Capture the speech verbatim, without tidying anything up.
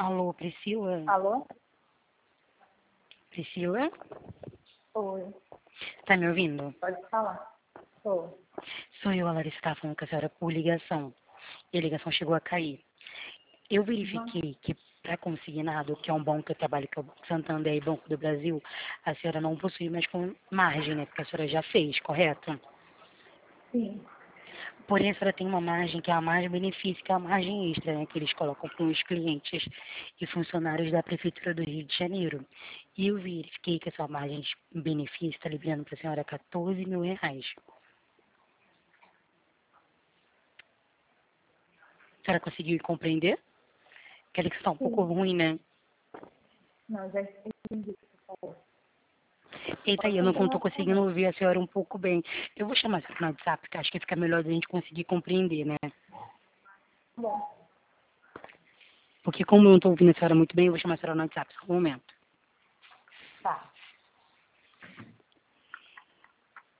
Alô, Priscila? Alô? Priscila? Oi. Tá me ouvindo? Pode falar. Tô. Sou eu, a Larissa, estava falando com a senhora por ligação. E a ligação chegou a cair. Eu verifiquei que para consignado, que é um banco que eu trabalho, que é o Banco Santander e Banco do Brasil, a senhora não possui mais com margem, né? Porque a senhora já fez, correto? Sim. Porém, a senhora tem uma margem que é a margem benefício, que é a margem extra, né? Que eles colocam para os clientes e funcionários da Prefeitura do Rio de Janeiro. E eu verifiquei que a sua margem de benefício está liberando para a senhora quatorze mil reais. A senhora conseguiu compreender? Aquela que está um pouco Sim. ruim, né? Não, já entendi o que você falou. Eita, Pode aí, eu não estou continuar conseguindo falando. ouvir a senhora um pouco bem. Eu vou chamar a senhora no WhatsApp, porque acho que fica melhor da gente conseguir compreender, né? Bom, Porque como eu não estou ouvindo a senhora muito bem, eu vou chamar a senhora no WhatsApp, só um momento.